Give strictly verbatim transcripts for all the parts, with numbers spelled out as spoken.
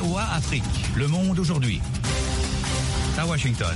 V O A Afrique, Le Monde aujourd'hui. À Washington.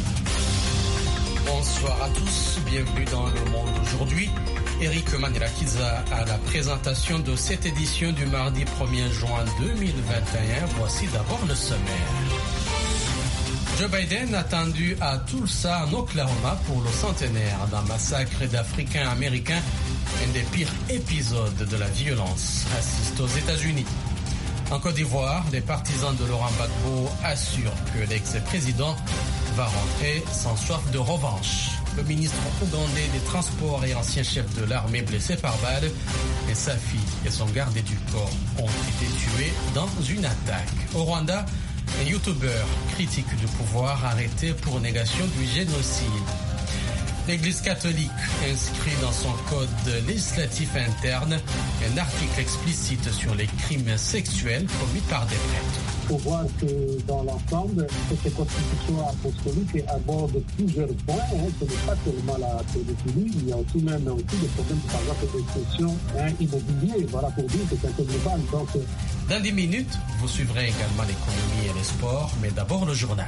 Bonsoir à tous, bienvenue dans Le Monde aujourd'hui. Eric Manirakiza à la présentation de cette édition du mardi premier juin deux mille vingt et un. Voici d'abord le sommaire. Joe Biden attendu à Tulsa, en Oklahoma, pour le centenaire d'un massacre d'Africains-Américains, un des pires épisodes de la violence, assiste aux États-Unis. En Côte d'Ivoire, les partisans de Laurent Gbagbo assurent que l'ex-président va rentrer sans soif de revanche. Le ministre ougandais des Transports et ancien chef de l'armée blessé par balle, et sa fille et son gardé du corps ont été tués dans une attaque. Au Rwanda, un youtubeur critique du pouvoir arrêté pour négation du génocide. L'Église catholique inscrit dans son code législatif interne un article explicite sur les crimes sexuels commis par des prêtres. Il faut voir que dans l'ensemble, cette constitution apostolique aborde plusieurs points. Hein. Ce n'est pas seulement la pédophilie, il y a aussi même aussi des problèmes, par exemple, d'expression hein, immobilier. Voilà pour dire que c'est un peu global. Donc, dans dix minutes, vous suivrez également l'économie et les sports, mais d'abord le journal.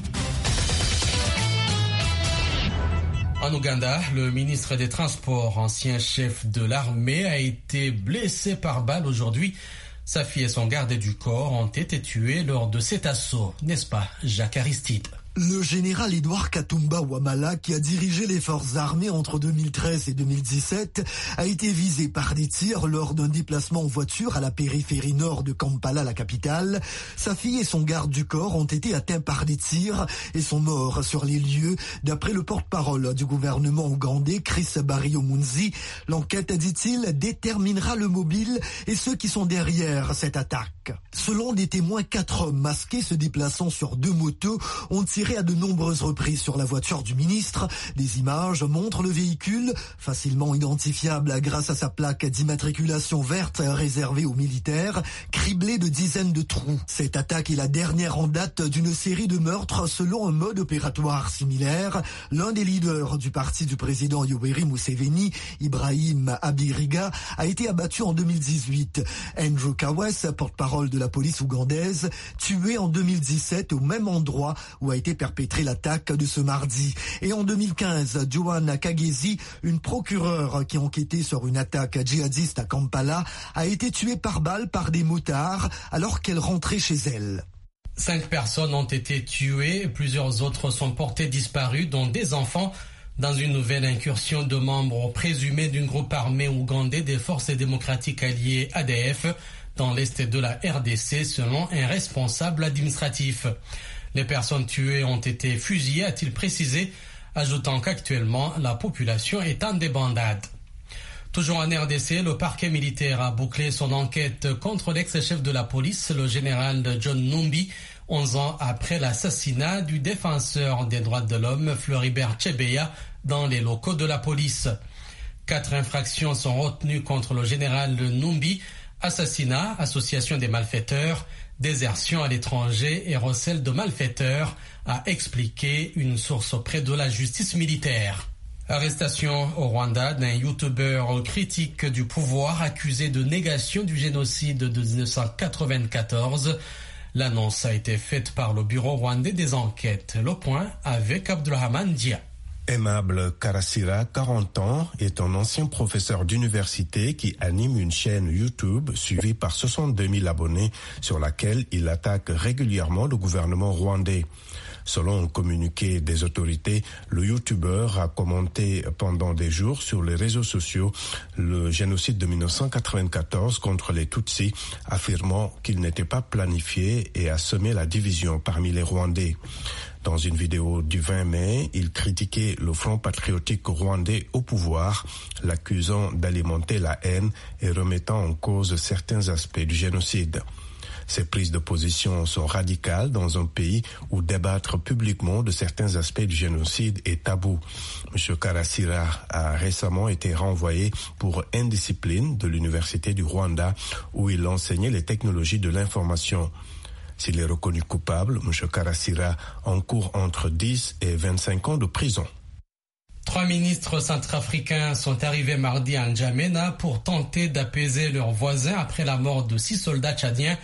En Ouganda, le ministre des Transports, ancien chef de l'armée, a été blessé par balle aujourd'hui. Sa fille et son gardé du corps ont été tués lors de cet assaut, n'est-ce pas, Jacques Aristide? Le général Edouard Katumba Wamala, qui a dirigé les forces armées entre deux mille treize et deux mille dix-sept, a été visé par des tirs lors d'un déplacement en voiture à la périphérie nord de Kampala, la capitale. Sa fille et son garde du corps ont été atteints par des tirs et sont morts sur les lieux. D'après le porte-parole du gouvernement ougandais, Chris Barry-Omunzi, l'enquête, dit-il, déterminera le mobile et ceux qui sont derrière cette attaque. Selon des témoins, quatre hommes masqués se déplaçant sur deux motos ont tiré à de nombreuses reprises sur la voiture du ministre. Des images montrent le véhicule, facilement identifiable grâce à sa plaque d'immatriculation verte réservée aux militaires, criblé de dizaines de trous. Cette attaque est la dernière en date d'une série de meurtres selon un mode opératoire similaire. L'un des leaders du parti du président Yoweri Museveni, Ibrahim Abiriga, a été abattu en deux mille dix-huit. Andrew Kawes, porte-parole de la police ougandaise, tué en deux mille dix-sept au même endroit où a été perpétrée l'attaque de ce mardi. Et en deux mille quinze, Joanna Kagezi, une procureure qui enquêtait sur une attaque djihadiste à Kampala, a été tuée par balle par des motards alors qu'elle rentrait chez elle. Cinq personnes ont été tuées, plusieurs autres sont portées disparues, dont des enfants, dans une nouvelle incursion de membres présumés d'un groupe armé ougandais des forces démocratiques alliées A D F dans l'est de la R D C, selon un responsable administratif. Les personnes tuées ont été fusillées, a-t-il précisé, ajoutant qu'actuellement, la population est en débandade. Toujours en R D C, le parquet militaire a bouclé son enquête contre l'ex-chef de la police, le général John Numbi, onze ans après l'assassinat du défenseur des droits de l'homme, Floribert Chebeya, dans les locaux de la police. Quatre infractions sont retenues contre le général Numbi: assassinat, association des malfaiteurs, désertion à l'étranger et recel de malfaiteurs, a expliqué une source auprès de la justice militaire. Arrestation au Rwanda d'un youtubeur critique du pouvoir accusé de négation du génocide de dix-neuf cent quatre-vingt-quatorze. L'annonce a été faite par le bureau rwandais des enquêtes. Le point avec Abdulrahman Dia. Aimable Karasira, quarante ans, est un ancien professeur d'université qui anime une chaîne YouTube suivie par soixante-deux mille abonnés sur laquelle il attaque régulièrement le gouvernement rwandais. Selon un communiqué des autorités, le youtubeur a commenté pendant des jours sur les réseaux sociaux le génocide de dix-neuf cent quatre-vingt-quatorze contre les Tutsis, affirmant qu'il n'était pas planifié et a semé la division parmi les Rwandais. Dans une vidéo du vingt mai, il critiquait le Front patriotique rwandais au pouvoir, l'accusant d'alimenter la haine et remettant en cause certains aspects du génocide. Ces prises de position sont radicales dans un pays où débattre publiquement de certains aspects du génocide est tabou. M. Karasira a récemment été renvoyé pour indiscipline de l'Université du Rwanda où il enseignait les technologies de l'information. S'il est reconnu coupable, M. Karasira encourt entre dix et vingt-cinq ans de prison. Trois ministres centrafricains sont arrivés mardi à N'Djamena pour tenter d'apaiser leurs voisins après la mort de six soldats tchadiens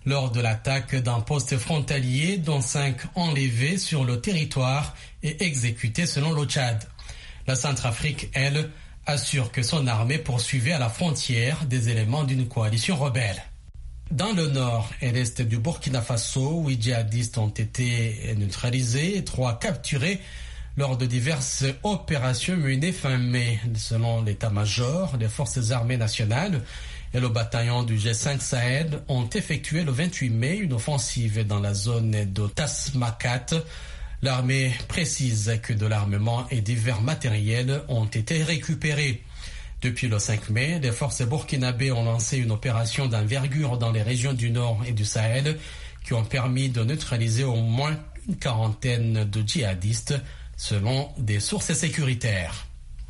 lors de l'attaque d'un poste frontalier dont cinq enlevés sur le territoire et exécutés selon le Tchad. La Centrafrique, elle, assure que son armée poursuivait à la frontière des éléments d'une coalition rebelle. Dans le nord et l'est du Burkina Faso, huit djihadistes ont été neutralisés et trois capturés lors de diverses opérations menées fin mai. Selon l'état-major, les forces armées nationales et le bataillon du G cinq Sahel ont effectué le vingt-huit mai une offensive dans la zone de Tasmakat. L'armée précise que de l'armement et divers matériels ont été récupérés. Depuis le cinq mai, les forces burkinabées ont lancé une opération d'envergure dans les régions du Nord et du Sahel qui ont permis de neutraliser au moins une quarantaine de djihadistes selon des sources sécuritaires.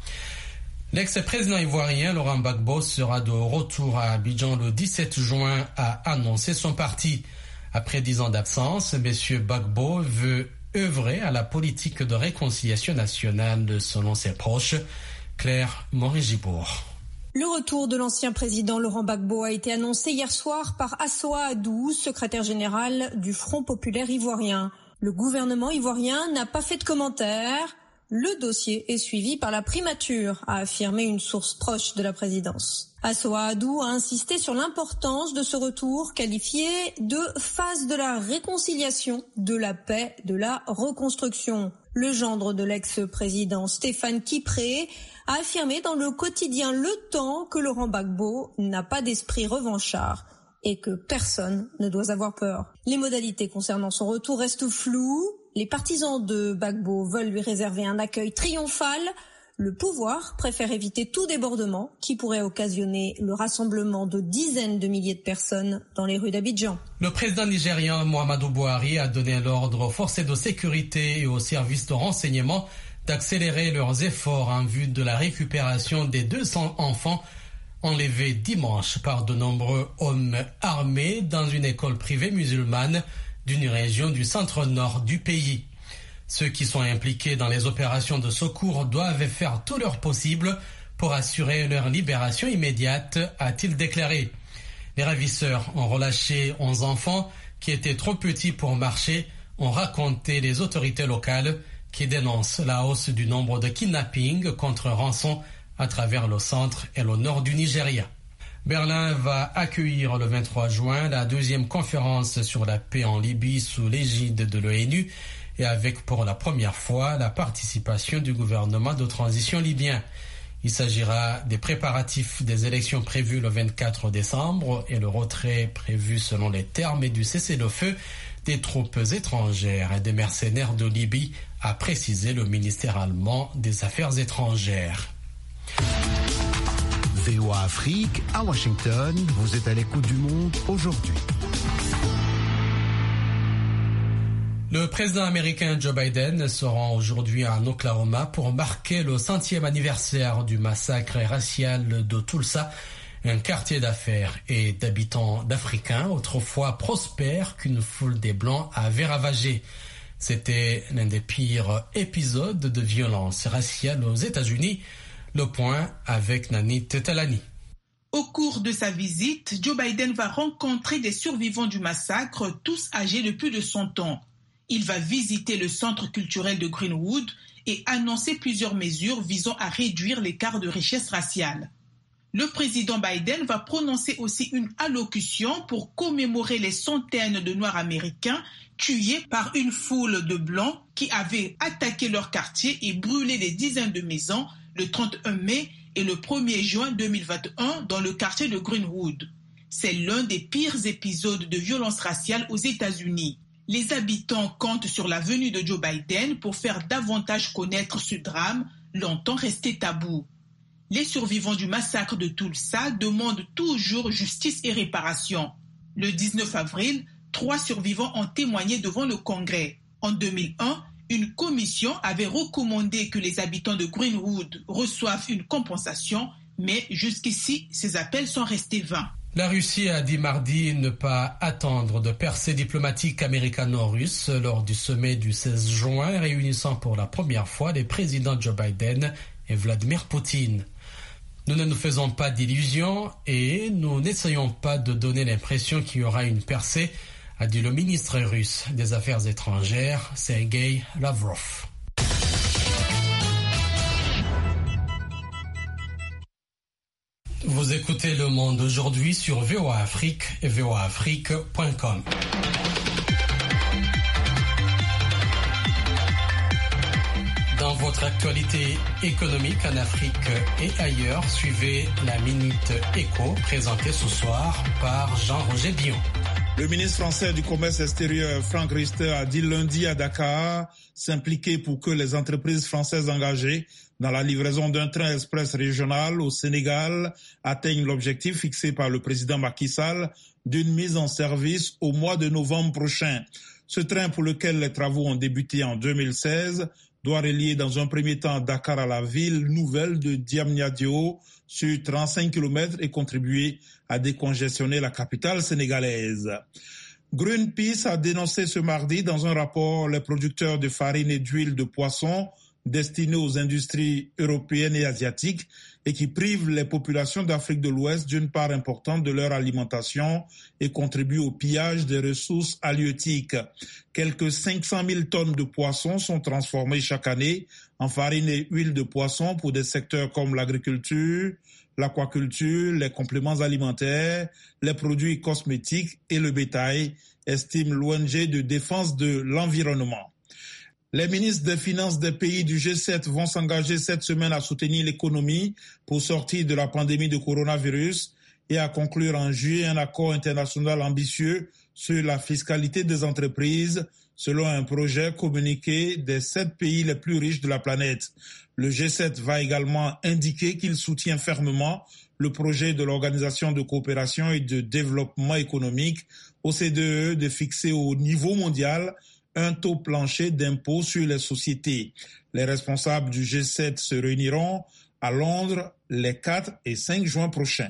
L'ex-président ivoirien Laurent Gbagbo sera de retour à Abidjan le dix-sept juin, a annoncé son parti. Après dix ans d'absence, M. Gbagbo veut œuvrer à la politique de réconciliation nationale selon ses proches. Claire Morigibourg. Le retour de l'ancien président Laurent Gbagbo a été annoncé hier soir par Assoa Adou, secrétaire général du Front populaire ivoirien. Le gouvernement ivoirien n'a pas fait de commentaires. Le dossier est suivi par la primature, a affirmé une source proche de la présidence. Assoa Adou a insisté sur l'importance de ce retour, qualifié de phase de la réconciliation, de la paix, de la reconstruction. Le gendre de l'ex-président Stéphane Kipré a affirmé dans le quotidien Le Temps que Laurent Gbagbo n'a pas d'esprit revanchard et que personne ne doit avoir peur. Les modalités concernant son retour restent floues. Les partisans de Gbagbo veulent lui réserver un accueil triomphal. Le pouvoir préfère éviter tout débordement qui pourrait occasionner le rassemblement de dizaines de milliers de personnes dans les rues d'Abidjan. Le président nigérian Muhammadu Buhari a donné l'ordre aux forces de sécurité et aux services de renseignement d'accélérer leurs efforts en vue de la récupération des deux cents enfants enlevés dimanche par de nombreux hommes armés dans une école privée musulmane d'une région du centre-nord du pays. Ceux qui sont impliqués dans les opérations de secours doivent faire tout leur possible pour assurer leur libération immédiate, a-t-il déclaré. Les ravisseurs ont relâché onze enfants qui étaient trop petits pour marcher, ont raconté les autorités locales qui dénoncent la hausse du nombre de kidnappings contre rançon à travers le centre et le nord du Nigeria. Berlin va accueillir le vingt-trois juin la deuxième conférence sur la paix en Libye sous l'égide de l'ONU et avec pour la première fois la participation du gouvernement de transition libyen. Il s'agira des préparatifs des élections prévues le vingt-quatre décembre et le retrait prévu selon les termes du cessez-le-feu des troupes étrangères et des mercenaires de Libye, a précisé le ministère allemand des Affaires étrangères. V O A Afrique, à Washington, vous êtes à l'écoute du monde aujourd'hui. Le président américain Joe Biden se rend aujourd'hui en Oklahoma pour marquer le centième anniversaire du massacre racial de Tulsa, un quartier d'affaires et d'habitants d'Africains autrefois prospères qu'une foule des Blancs avait ravagé. C'était l'un des pires épisodes de violence raciale aux États-Unis. Le point avec Nanit Talani. Au cours de sa visite, Joe Biden va rencontrer des survivants du massacre, tous âgés de plus de cent ans. Il va visiter le centre culturel de Greenwood et annoncer plusieurs mesures visant à réduire l'écart de richesse raciale. Le président Biden va prononcer aussi une allocution pour commémorer les centaines de Noirs américains tués par une foule de Blancs qui avaient attaqué leur quartier et brûlé des dizaines de maisons le trente et un mai et le premier juin deux mille vingt et un dans le quartier de Greenwood. C'est l'un des pires épisodes de violence raciale aux États-Unis. Les habitants comptent sur la venue de Joe Biden pour faire davantage connaître ce drame, longtemps resté tabou. Les survivants du massacre de Tulsa demandent toujours justice et réparation. Le dix-neuf avril, trois survivants ont témoigné devant le Congrès. En deux mille un, une commission avait recommandé que les habitants de Greenwood reçoivent une compensation, mais jusqu'ici, ces appels sont restés vains. La Russie a dit mardi ne pas attendre de percée diplomatique américano-russe lors du sommet du seize juin réunissant pour la première fois les présidents Joe Biden et Vladimir Poutine. Nous ne nous faisons pas d'illusions et nous n'essayons pas de donner l'impression qu'il y aura une percée, a dit le ministre russe des Affaires étrangères, Sergei Lavrov. Vous écoutez Le Monde aujourd'hui sur V O A Afrique et v o a afrique point com. Dans votre actualité économique en Afrique et ailleurs, suivez la Minute Éco présentée ce soir par Jean-Roger Bion. Le ministre français du Commerce extérieur, Franck Riester, a dit lundi à Dakar s'impliquer pour que les entreprises françaises engagées dans la livraison d'un train express régional au Sénégal atteignent l'objectif fixé par le président Macky Sall d'une mise en service au mois de novembre prochain. Ce train, pour lequel les travaux ont débuté en deux mille seize, doit relier dans un premier temps Dakar à la ville nouvelle de Diamniadio sur trente-cinq kilomètres et contribuer à décongestionner la capitale sénégalaise. Greenpeace a dénoncé ce mardi dans un rapport les producteurs de farine et d'huile de poisson destinés aux industries européennes et asiatiques et qui privent les populations d'Afrique de l'Ouest d'une part importante de leur alimentation et contribuent au pillage des ressources halieutiques. Quelques cinq cent mille tonnes de poissons sont transformées chaque année en farine et huile de poisson pour des secteurs comme l'agriculture, l'aquaculture, les compléments alimentaires, les produits cosmétiques et le bétail, estime l'O N G de défense de l'environnement. Les ministres des Finances des pays du G sept vont s'engager cette semaine à soutenir l'économie pour sortir de la pandémie de coronavirus et à conclure en juillet un accord international ambitieux sur la fiscalité des entreprises selon un projet communiqué des sept pays les plus riches de la planète. Le G sept va également indiquer qu'il soutient fermement le projet de l'Organisation de coopération et de développement économique, O C D E, de fixer au niveau mondial un taux plancher d'impôt sur les sociétés. Les responsables du G sept se réuniront à Londres les quatre et cinq juin prochains.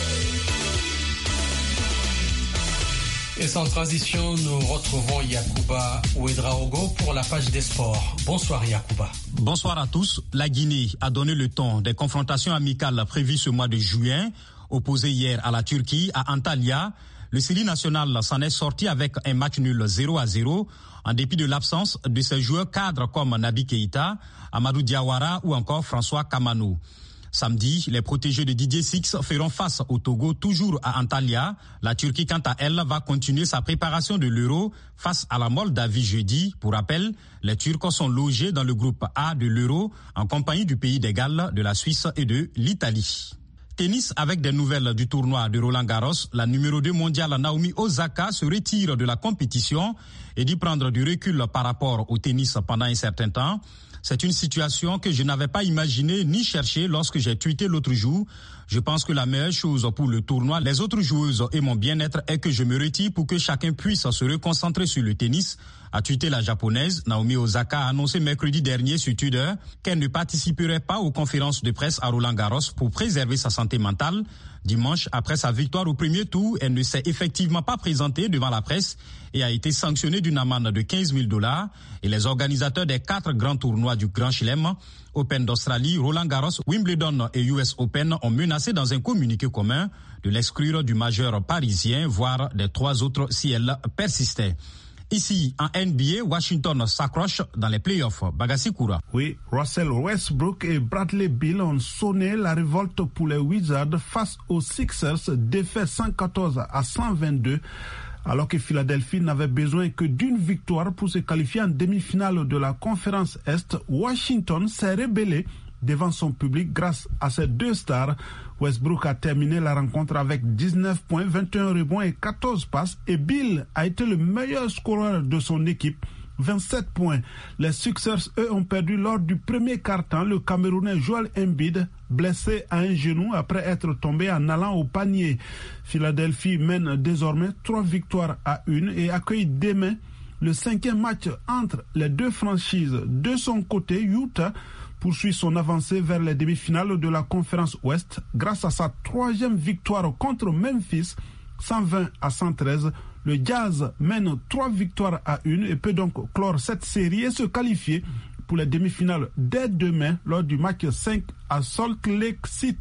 Et sans transition, nous retrouvons Yacouba Ouedraogo pour la page des sports. Bonsoir Yacouba. Bonsoir à tous. La Guinée a donné le ton des confrontations amicales prévues ce mois de juin. Opposé hier à la Turquie, à Antalya, le Sili national s'en est sorti avec un match nul zéro à zéro, en dépit de l'absence de ses joueurs cadres comme Naby Keïta, Amadou Diawara ou encore François Kamano. Samedi, les protégés de Didier Six feront face au Togo, toujours à Antalya. La Turquie, quant à elle, va continuer sa préparation de l'Euro face à la Moldavie jeudi. Pour rappel, les Turcs sont logés dans le groupe A de l'Euro en compagnie du pays des Galles, de la Suisse et de l'Italie. Tennis avec des nouvelles du tournoi de Roland Garros. La numéro deux mondiale Naomi Osaka se retire de la compétition et dit prendre du recul par rapport au tennis pendant un certain temps. C'est une situation que je n'avais pas imaginée ni cherchée lorsque j'ai tweeté l'autre jour. Je pense que la meilleure chose pour le tournoi, les autres joueuses et mon bien-être est que je me retire pour que chacun puisse se reconcentrer sur le tennis, a tweeté la japonaise. Naomi Osaka a annoncé mercredi dernier sur Twitter qu'elle ne participerait pas aux conférences de presse à Roland Garros pour préserver sa santé mentale. Dimanche, après sa victoire au premier tour, elle ne s'est effectivement pas présentée devant la presse et a été sanctionnée d'une amende de quinze mille dollars. Et les organisateurs des quatre grands tournois du Grand Chelem, Open d'Australie, Roland Garros, Wimbledon et U S Open, ont menacé dans un communiqué commun de l'exclure du majeur parisien, voire des trois autres si elle persistait. Ici, en N B A, Washington s'accroche dans les playoffs. Bagassi Koura. Oui, Russell Westbrook et Bradley Beal ont sonné la révolte pour les Wizards face aux Sixers, défaits cent quatorze à cent vingt-deux, alors que Philadelphie n'avait besoin que d'une victoire pour se qualifier en demi-finale de la conférence Est. Washington s'est rébellé devant son public grâce à ses deux stars. Westbrook a terminé la rencontre avec dix-neuf points, vingt et un rebonds et quatorze passes, et Bill a été le meilleur scoreur de son équipe, vingt-sept points. Les Sixers, eux, ont perdu lors du premier quart-temps. Le Camerounais Joel Embiid, blessé à un genou après être tombé en allant au panier. Philadelphie mène désormais trois victoires à une et accueille demain le cinquième match entre les deux franchises. De son côté, Utah poursuit son avancée vers les demi-finales de la conférence Ouest grâce à sa troisième victoire contre Memphis, cent vingt à cent treize. Le Jazz mène trois victoires à une et peut donc clore cette série et se qualifier pour les demi-finales dès demain lors du match cinq à Salt Lake City.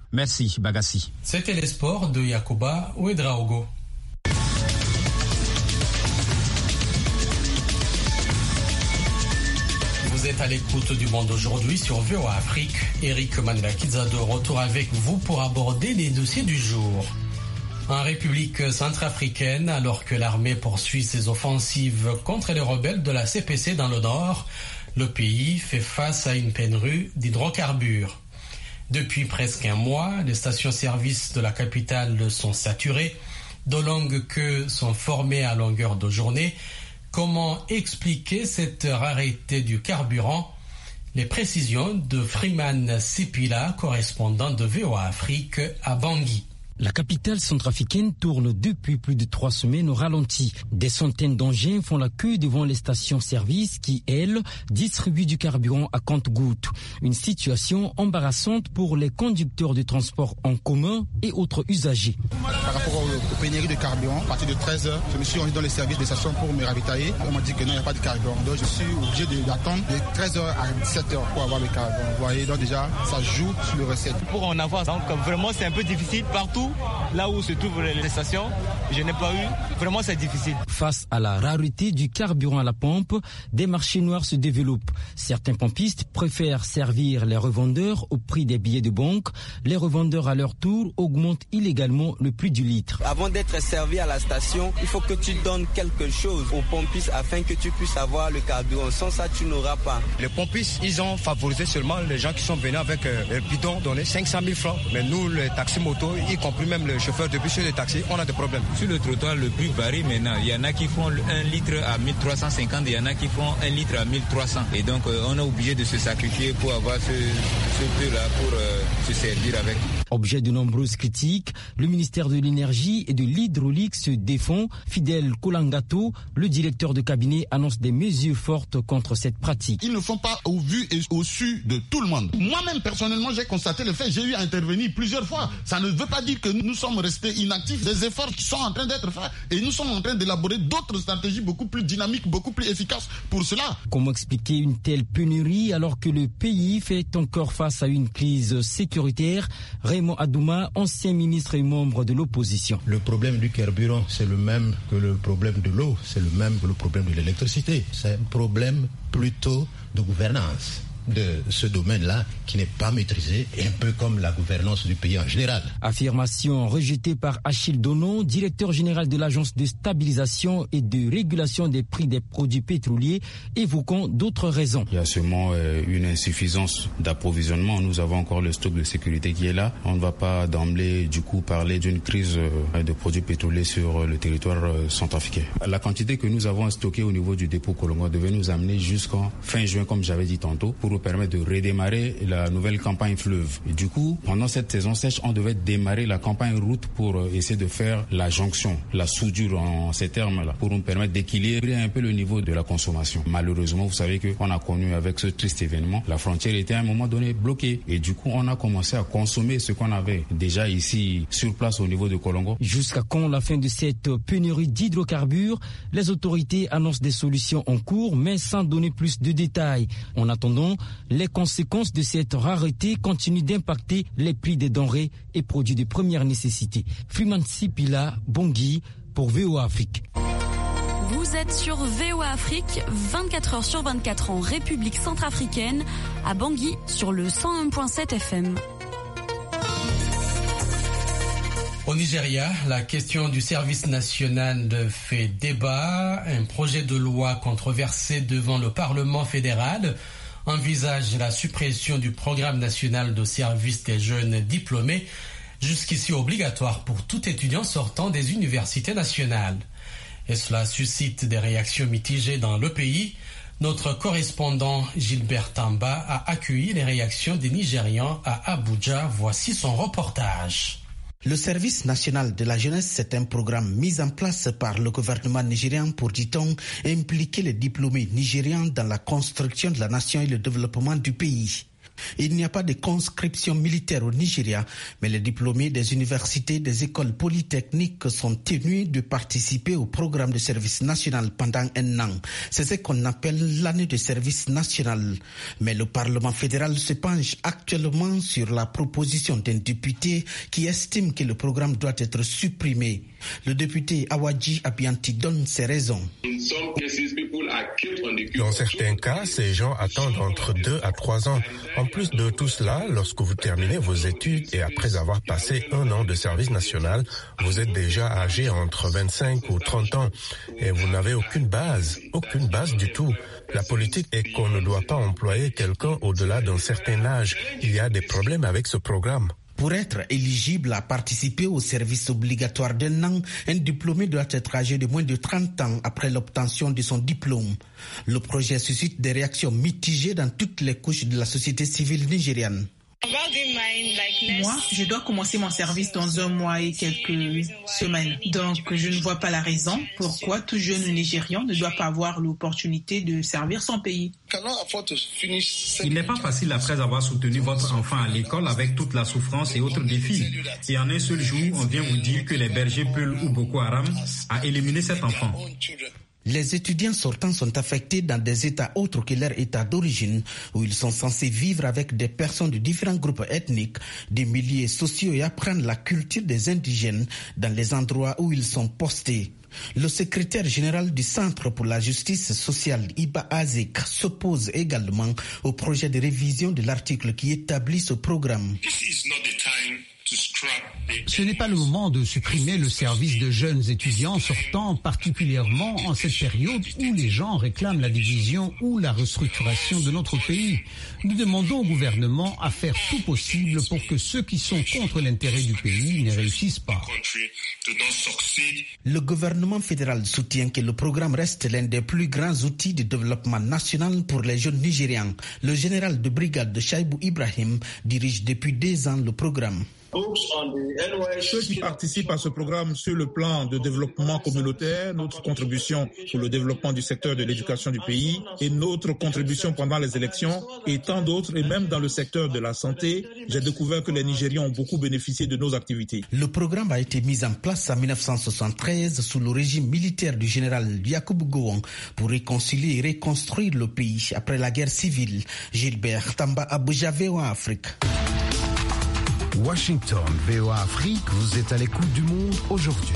Merci Bagassi. C'était les sports de Yakuba Ouedraogo. Vous êtes à l'écoute du Monde aujourd'hui sur V O A Afrique. Eric Manvakidza de retour avec vous pour aborder les dossiers du jour. En République centrafricaine, alors que l'armée poursuit ses offensives contre les rebelles de la C P C dans le nord, le pays fait face à une pénurie d'hydrocarbures. Depuis presque un mois, les stations-service de la capitale sont saturées, de longues queues sont formées à longueur de journée. Comment expliquer cette rareté du carburant? Les précisions de Freeman Sipila, correspondant de V O A Afrique à Bangui. La capitale centrafricaine tourne depuis plus de trois semaines au ralenti. Des centaines d'engins font la queue devant les stations-service qui, elles, distribuent du carburant à compte-gouttes. Une situation embarrassante pour les conducteurs de transport en commun et autres usagers. Par rapport aux pénuries de carburant, à partir de treize heures, je me suis rendu dans les services des stations pour me ravitailler. On m'a dit que non, il n'y a pas de carburant. Donc je suis obligé d'attendre de treize heures à dix-sept heures pour avoir le carburant. Vous voyez, donc déjà, ça joue sur le recette. Pour en avoir, donc vraiment c'est un peu difficile partout. Là où se trouvent les stations, je n'ai pas eu. Vraiment, c'est difficile. Face à la rareté du carburant à la pompe, des marchés noirs se développent. Certains pompistes préfèrent servir les revendeurs au prix des billets de banque. Les revendeurs, à leur tour, augmentent illégalement le prix du litre. Avant d'être servi à la station, il faut que tu donnes quelque chose aux pompistes afin que tu puisses avoir le carburant. Sans ça, tu n'auras pas. Les pompistes, ils ont favorisé seulement les gens qui sont venus avec euh, le bidon donné cinq cent mille francs. Mais nous, les taxis motos, y compris même le chauffeur de bus et de taxi, on a des problèmes. Sur le trottoir, le prix varie maintenant. Il y en a qui font un litre à mille trois cent cinquante, il y en a qui font un litre à mille trois cents. Et donc, euh, on est obligé de se sacrifier pour avoir ce, ce prix-là, pour euh, se servir avec. Objet de nombreuses critiques, le ministère de l'Énergie et de l'Hydraulique se défend. Fidèle Kolangato, le directeur de cabinet, annonce des mesures fortes contre cette pratique. Ils ne font pas au vu et au su de tout le monde. Moi-même, personnellement, j'ai constaté le fait. J'ai eu à intervenir plusieurs fois. Ça ne veut pas dire que nous sommes restés inactifs. Des efforts sont en train d'être faits et nous sommes en train d'élaborer d'autres stratégies beaucoup plus dynamiques, beaucoup plus efficaces pour cela. Comment expliquer une telle pénurie alors que le pays fait encore face à une crise sécuritaire? Raymond Adouma, ancien ministre et membre de l'opposition. Le problème du carburant, c'est le même que le problème de l'eau, c'est le même que le problème de l'électricité. C'est un problème plutôt de gouvernance de ce domaine-là qui n'est pas maîtrisé, et un peu comme la gouvernance du pays en général. Affirmation rejetée par Achille Donon, directeur général de l'Agence de stabilisation et de régulation des prix des produits pétroliers, évoquant d'autres raisons. Il y a seulement euh, une insuffisance d'approvisionnement. Nous avons encore le stock de sécurité qui est là. On ne va pas d'emblée du coup parler d'une crise euh, de produits pétroliers sur euh, le territoire euh, centrafricain. La quantité que nous avons stockée au niveau du dépôt Kolongo devait nous amener jusqu'en fin juin, comme j'avais dit tantôt, pour nous permettre de redémarrer la nouvelle campagne fleuve. Et du coup, pendant cette saison sèche, on devait démarrer la campagne route pour essayer de faire la jonction, la soudure en ces termes-là, pour nous permettre d'équilibrer un peu le niveau de la consommation. Malheureusement, vous savez qu'on a connu avec ce triste événement, la frontière était à un moment donné bloquée. Et du coup, on a commencé à consommer ce qu'on avait déjà ici sur place au niveau de Kolongo. Jusqu'à quand la fin de cette pénurie d'hydrocarbures? Les autorités annoncent des solutions en cours, mais sans donner plus de détails. En attendant, les conséquences de cette rareté continuent d'impacter les prix des denrées et produits de première nécessité. Freeman Sipila, Bangui, pour V O A Afrique. Vous êtes sur V O A Afrique, vingt-quatre heures sur vingt-quatre en République centrafricaine, à Bangui sur le cent un virgule sept F M. Au Nigeria, la question du service national fait débat. Un projet de loi controversé devant le Parlement fédéral envisage la suppression du programme national de service des jeunes diplômés, jusqu'ici obligatoire pour tout étudiant sortant des universités nationales. Et cela suscite des réactions mitigées dans le pays. Notre correspondant Gilbert Tamba a accueilli les réactions des Nigérians à Abuja. Voici son reportage. Le service national de la jeunesse, c'est un programme mis en place par le gouvernement nigérian pour, dit-on, impliquer les diplômés nigérians dans la construction de la nation et le développement du pays. Il n'y a pas de conscription militaire au Nigeria, mais les diplômés des universités, des écoles polytechniques sont tenus de participer au programme de service national pendant un an. C'est ce qu'on appelle l'année de service national. Mais le Parlement fédéral se penche actuellement sur la proposition d'un député qui estime que le programme doit être supprimé. Le député Awadji Abianti donne ses raisons. Dans certains cas, ces gens attendent entre deux à trois ans. En plus de tout cela, lorsque vous terminez vos études et après avoir passé un an de service national, vous êtes déjà âgé entre vingt-cinq ou trente ans et vous n'avez aucune base, aucune base du tout. La politique est qu'on ne doit pas employer quelqu'un au-delà d'un certain âge. Il y a des problèmes avec ce programme. Pour être éligible à participer au service obligatoire d'un an, un diplômé doit être âgé de moins de trente ans après l'obtention de son diplôme. Le projet suscite des réactions mitigées dans toutes les couches de la société civile nigériane. Moi, je dois commencer mon service dans un mois et quelques semaines. Donc, je ne vois pas la raison pourquoi tout jeune Nigérian ne doit pas avoir l'opportunité de servir son pays. Il n'est pas facile après avoir soutenu votre enfant à l'école avec toute la souffrance et autres défis. Et en un seul jour, on vient vous dire que les bergers Peul ou Boko Haram a éliminé cet enfant. Les étudiants sortants sont affectés dans des États autres que leur État d'origine, où ils sont censés vivre avec des personnes de différents groupes ethniques, des milieux sociaux et apprendre la culture des indigènes dans les endroits où ils sont postés. Le secrétaire général du Centre pour la justice sociale, Iba Azek, s'oppose également au projet de révision de l'article qui établit ce programme. Ce n'est pas le moment de supprimer le service de jeunes étudiants sortant, particulièrement en cette période où les gens réclament la division ou la restructuration de notre pays. Nous demandons au gouvernement à faire tout possible pour que ceux qui sont contre l'intérêt du pays ne réussissent pas. Le gouvernement fédéral soutient que le programme reste l'un des plus grands outils de développement national pour les jeunes Nigérians. Le général de brigade de Shaibou Ibrahim dirige depuis deux ans le programme. Ceux qui participent à ce programme sur le plan de développement communautaire, notre contribution pour le développement du secteur de l'éducation du pays et notre contribution pendant les élections et tant d'autres, et même dans le secteur de la santé, j'ai découvert que les Nigérians ont beaucoup bénéficié de nos activités. Le programme a été mis en place en mille neuf cent soixante-treize sous le régime militaire du général Yakubu Gowon pour réconcilier et reconstruire le pays après la guerre civile. Gilbert Tamba, Abuja, V O A Afrique. Washington, V O A Afrique, vous êtes à l'écoute du monde aujourd'hui.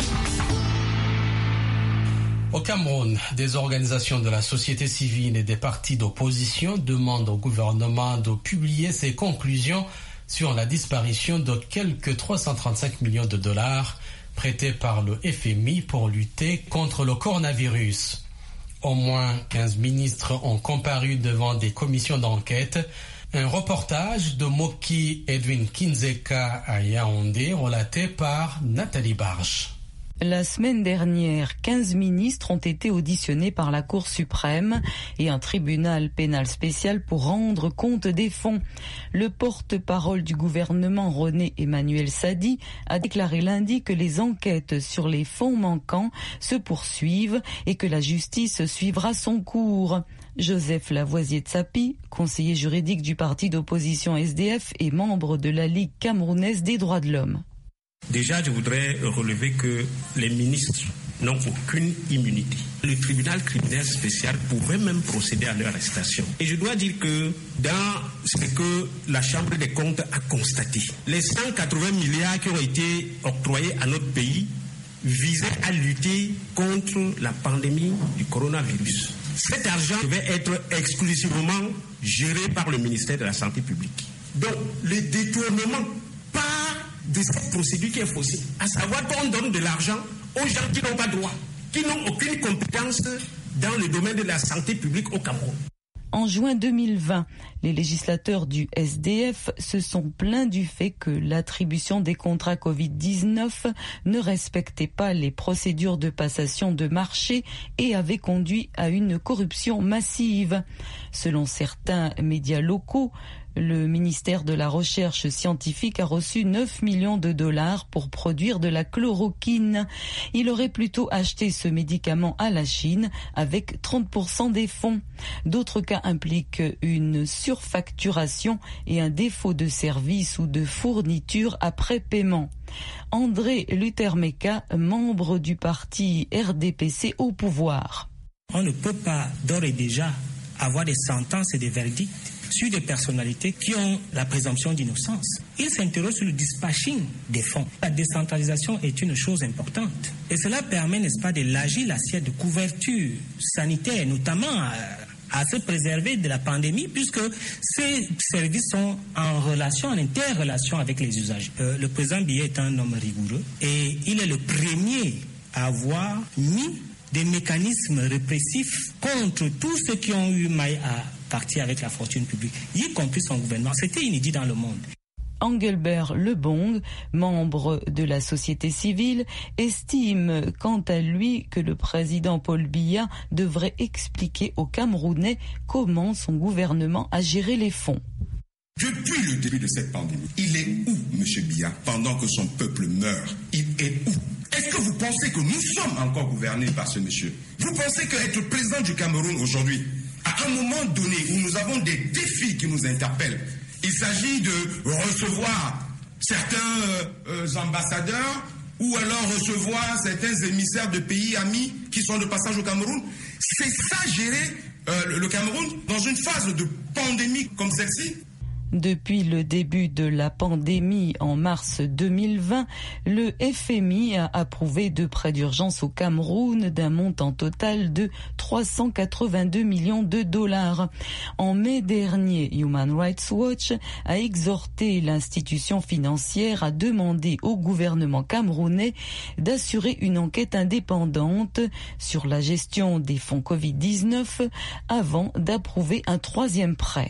Au Cameroun, des organisations de la société civile et des partis d'opposition demandent au gouvernement de publier ses conclusions sur la disparition de quelques trois cent trente-cinq millions de dollars prêtés par le F M I pour lutter contre le coronavirus. Au moins quinze ministres ont comparu devant des commissions d'enquête. Un reportage de Moki Edwin Kinzeka à Yaoundé relaté par Nathalie Barge. La semaine dernière, quinze ministres ont été auditionnés par la Cour suprême et un tribunal pénal spécial pour rendre compte des fonds. Le porte-parole du gouvernement, René Emmanuel Sadi, a déclaré lundi que les enquêtes sur les fonds manquants se poursuivent et que la justice suivra son cours. Joseph Lavoisier-Tsapi, conseiller juridique du parti d'opposition S D F et membre de la Ligue camerounaise des droits de l'homme. Déjà, je voudrais relever que les ministres n'ont aucune immunité. Le tribunal criminel spécial pouvait même procéder à leur arrestation. Et je dois dire que dans ce que la Chambre des comptes a constaté, les cent quatre-vingts milliards qui ont été octroyés à notre pays visaient à lutter contre la pandémie du coronavirus. Cet argent devait être exclusivement géré par le ministère de la Santé publique. Donc, le détournement par de cette procédure qui est faussée, à savoir qu'on donne de l'argent aux gens qui n'ont pas droit, qui n'ont aucune compétence dans le domaine de la santé publique au Cameroun. En juin deux mille vingt, les législateurs du S D F se sont plaints du fait que l'attribution des contrats covid dix-neuf ne respectait pas les procédures de passation de marché et avait conduit à une corruption massive. Selon certains médias locaux, Le ministère de la Recherche scientifique a reçu neuf millions de dollars pour produire de la chloroquine. Il aurait plutôt acheté ce médicament à la Chine avec trente pour cent des fonds. D'autres cas impliquent une surfacturation et un défaut de service ou de fourniture après paiement. André Luther-Meka, membre du parti R D P C au pouvoir. On ne peut pas d'ores et déjà avoir des sentences et des verdicts sur des personnalités qui ont la présomption d'innocence. Il s'interroge sur le dispatching des fonds. La décentralisation est une chose importante. Et cela permet, n'est-ce pas, d'élargir l'assiette de couverture sanitaire, notamment à, à se préserver de la pandémie, puisque ces services sont en relation, en interrelation avec les usagers. Euh, le président Biya est un homme rigoureux et il est le premier à avoir mis des mécanismes répressifs contre tous ceux qui ont eu maille à partir avec la fortune publique, y compris son gouvernement. C'était inédit dans le monde. Engelbert Lebong, membre de la société civile, estime quant à lui que le président Paul Biya devrait expliquer aux Camerounais comment son gouvernement a géré les fonds. Depuis le début de cette pandémie, il est où, M. Biya, pendant que son peuple meurt? Il est où? Est-ce que vous pensez que nous sommes encore gouvernés par ce monsieur? Vous pensez qu'être président du Cameroun aujourd'hui, à un moment donné où nous avons des défis qui nous interpellent, il s'agit de recevoir certains euh, euh, ambassadeurs ou alors recevoir certains émissaires de pays amis qui sont de passage au Cameroun? C'est ça gérer euh, le, le Cameroun dans une phase de pandémie comme celle-ci? Depuis le début de la pandémie en mars deux mille vingt, le F M I a approuvé deux prêts d'urgence au Cameroun d'un montant total de trois cent quatre-vingt-deux millions de dollars. En mai dernier, Human Rights Watch a exhorté l'institution financière à demander au gouvernement camerounais d'assurer une enquête indépendante sur la gestion des fonds covid dix-neuf avant d'approuver un troisième prêt.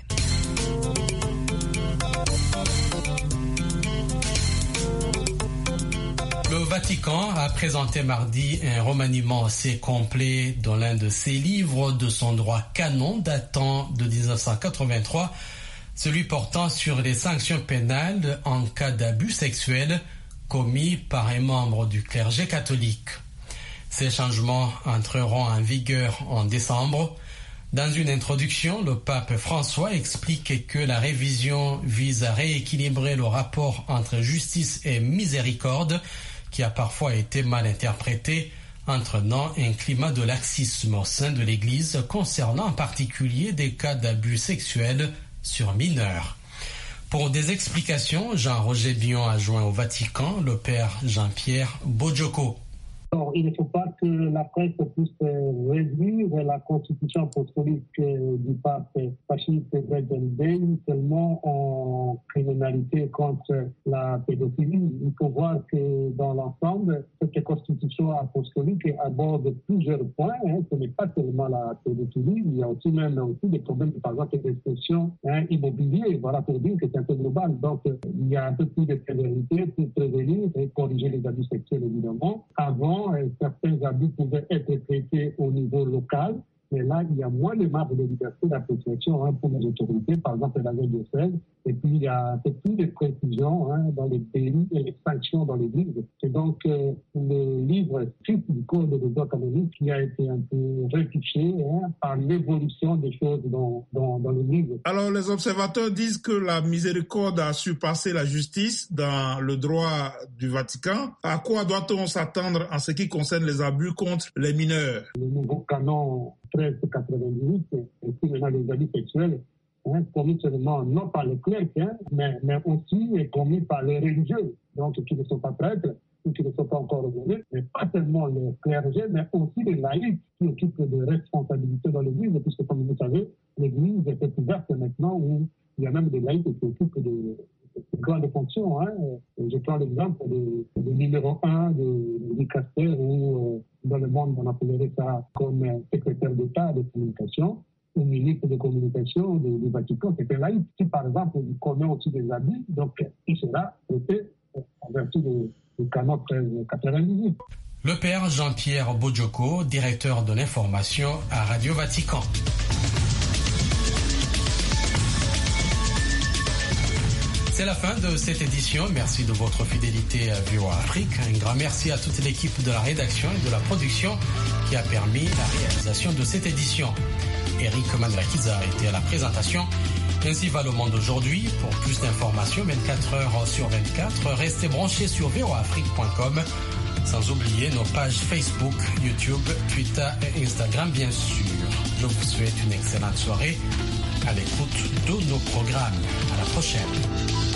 Le Vatican a présenté mardi un remaniement assez complet dans l'un de ses livres de son droit canon datant de dix-neuf cent quatre-vingt-trois, celui portant sur les sanctions pénales en cas d'abus sexuels commis par un membre du clergé catholique. Ces changements entreront en vigueur en décembre. Dans une introduction, le pape François explique que la révision vise à rééquilibrer le rapport entre justice et miséricorde, qui a parfois été mal interprété, entraînant un climat de laxisme au sein de l'Église concernant en particulier des cas d'abus sexuels sur mineurs. Pour des explications, Jean-Roger Bion a joint au Vatican le père Jean-Pierre Bojoko. Alors, il ne faut pas que la presse puisse réduire la constitution apostolique du pape fasciste Benjamin seulement en criminalité contre la pédophilie. Il faut voir que dans l'ensemble, cette constitution apostolique aborde plusieurs points. Hein. Ce n'est pas seulement la pédophilie, il y a aussi même aussi des problèmes, par exemple, d'expression hein, immobilier. Voilà pour dire que c'est un peu global. Donc, il y a un peu plus de sévérité pour prévenir et corriger les abus sexuels, évidemment. Avant, certains abus pouvaient être traités au niveau local, mais là, il y a moins de marge de liberté d'appréciation hein, pour les autorités, par exemple la diocèse. Et puis, il y a un peu plus de précision hein, dans les délits et les sanctions dans l'Église. C'est donc euh, le livre strict du Code de droit canonique qui a été un peu rectifié hein, par l'évolution des choses dans, dans, dans l'Église. Alors, les observateurs disent que la miséricorde a surpassé la justice dans le droit du Vatican. À quoi doit-on s'attendre en ce qui concerne les abus contre les mineurs? Le nouveau canon treize quatre-vingt-dix-huit, ainsi maintenant les abus sexuels, Hein, commis seulement non par les clercs, hein, mais, mais aussi commis par les religieux, donc qui ne sont pas prêtres ou qui ne sont pas encore revenus, mais pas seulement les clergés, mais aussi les laïcs qui occupent de responsabilités dans l'Église, puisque comme vous savez, l'Église est ouverte maintenant où il y a même des laïcs qui occupent de, de grandes fonctions. Hein. Je prends l'exemple du numéro un de Dicaster, où euh, dans le monde on appellerait ça comme secrétaire d'État de communication, ou ministre de communication du, du Vatican, c'est un laïc. Si par exemple il commet aussi des abus, donc il sera traité en vertu du canon treize quatre-vingt-dix-huit. Le père Jean-Pierre Bojoko, directeur de l'information à Radio Vatican. C'est la fin de cette édition. Merci de votre fidélité à V O A Afrique. Un grand merci à toute l'équipe de la rédaction et de la production qui a permis la réalisation de cette édition. Eric Mandrakiza a été à la présentation. Ainsi va le monde aujourd'hui. Pour plus d'informations, vingt-quatre heures sur vingt-quatre, restez branchés sur v o a afrique point com. Sans oublier nos pages Facebook, YouTube, Twitter et Instagram, bien sûr. Je vous souhaite une excellente soirée à l'écoute de nos programmes. À la prochaine.